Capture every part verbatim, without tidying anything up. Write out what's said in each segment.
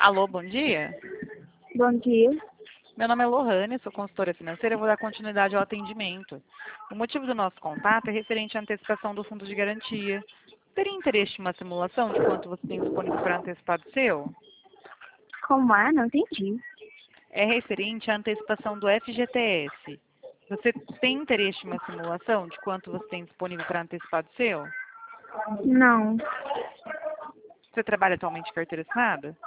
Alô, bom dia. Bom dia. Meu nome é Lohane, sou consultora financeira, eu vou dar continuidade ao atendimento. O motivo do nosso contato é referente à antecipação do fundo de garantia. Teria interesse em uma simulação de quanto você tem disponível para antecipar do seu? Como é? Não entendi. É referente à antecipação do F G T S. Você tem interesse em uma simulação de quanto você tem disponível para antecipar do seu? Não. Você trabalha atualmente em carteira assinada?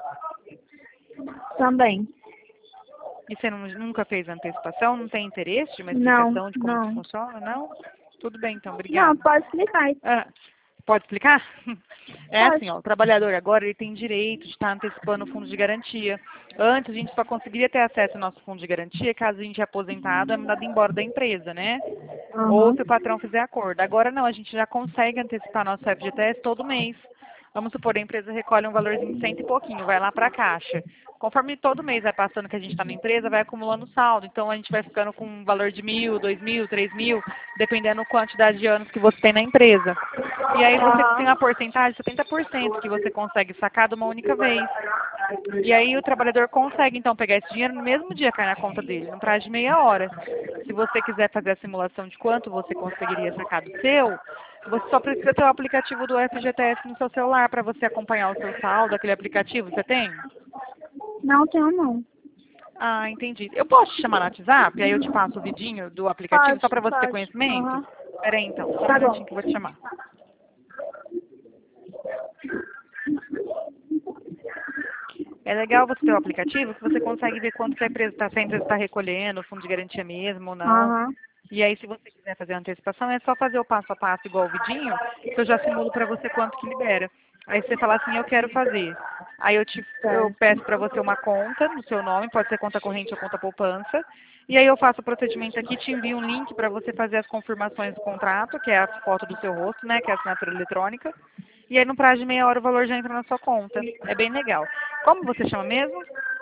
Também. E você não- nunca fez antecipação? Não tem interesse de uma Não, explicação de como que não. funciona? Não? Tudo bem, então, Não, obrigada. pode explicar. Ah, pode explicar? É Pode. assim, ó, o trabalhador agora ele tem direito de estar antecipando o fundo de garantia. Antes a gente só conseguiria ter acesso ao nosso fundo de garantia caso a gente é aposentado é mandado embora da empresa, né? Ou Aham. se o patrão fizer acordo. Agora não, a gente já consegue antecipar nosso F G T S todo mês. Vamos supor, a empresa recolhe um valorzinho de cento e pouquinho, vai lá para a caixa. Conforme todo mês vai passando que a gente está na empresa, vai acumulando saldo. Então a gente vai ficando com um valor de mil, dois mil, três mil, dependendo da quantidade de anos que você tem na empresa. E aí você tem Aham. uma porcentagem, setenta por cento, que você consegue sacar de uma única vez. E aí o trabalhador consegue, então, pegar esse dinheiro no mesmo dia que cai na conta dele, no prazo de meia hora. Se você quiser fazer a simulação de quanto você conseguiria sacar do seu, você só precisa ter o aplicativo do F G T S no seu celular para você acompanhar o seu saldo, aquele aplicativo. Você tem? Não tenho, não. Ah, entendi. Eu posso te chamar no WhatsApp? Aí eu te passo o vidinho do aplicativo só Pode, para você ter pode. conhecimento? Aham. Espera aí, então. Só um Tá bom. minutinho que eu vou te chamar. É legal você ter o aplicativo que você consegue ver quanto que a empresa está, se a empresa está recolhendo, o fundo de garantia mesmo ou não. Aham. E aí, se você quiser fazer a antecipação, é só fazer o passo a passo igual o vidinho, que eu já simulo para você quanto que libera. Aí você fala assim, eu quero fazer. Aí eu, te, eu Certo. peço para você uma conta no seu nome, pode ser conta corrente ou conta poupança. E aí eu faço o procedimento aqui, te envio um link para você fazer as confirmações do contrato, que é a foto do seu rosto, né, que é a assinatura eletrônica. E aí no prazo de meia hora o valor já entra na sua conta. É bem legal. Como você chama mesmo?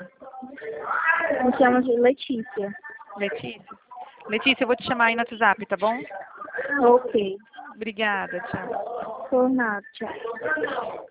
Me chamo de Letícia. Letícia? Letícia, eu vou te chamar aí no WhatsApp, tá bom? Ok. Obrigada, tchau. Por nada. Tchau.